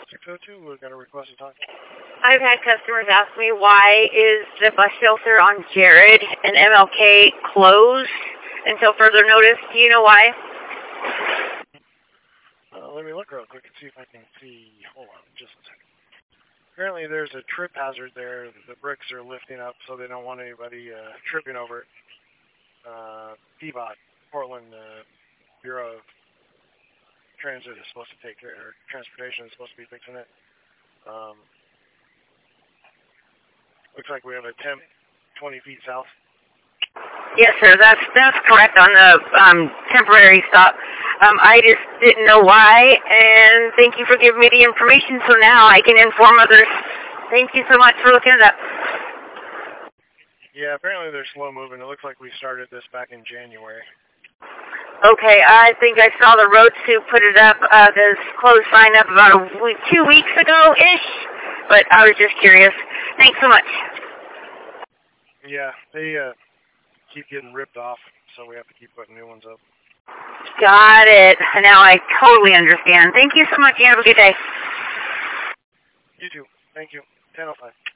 602, we've got a request to talk. I've had customers ask me why is the bus shelter on Jared and MLK closed until further notice. Do you know why? Let me look real quick and see if I can see. Hold on just a second. Apparently there's a trip hazard there. The bricks are lifting up, so they don't want anybody tripping over it. PBOT, Portland Bureau of Transit is supposed to take care, or transportation is supposed to be fixing it. Looks like we have a temp 20 feet south. Yes, sir. That's correct on the temporary stop. I just didn't know why, and thank you for giving me the information so now I can inform others. Thank you so much for looking it up. Yeah, apparently they're slow moving. It looks like we started this back in January. Okay, I think I saw the road to put it up, this closed sign up about 2 weeks ago-ish, but I was just curious. Thanks so much. Yeah, they keep getting ripped off, so we have to keep putting new ones up. Got it. Now I totally understand. Thank you so much. You have a good day. You too. Thank you. 10:05.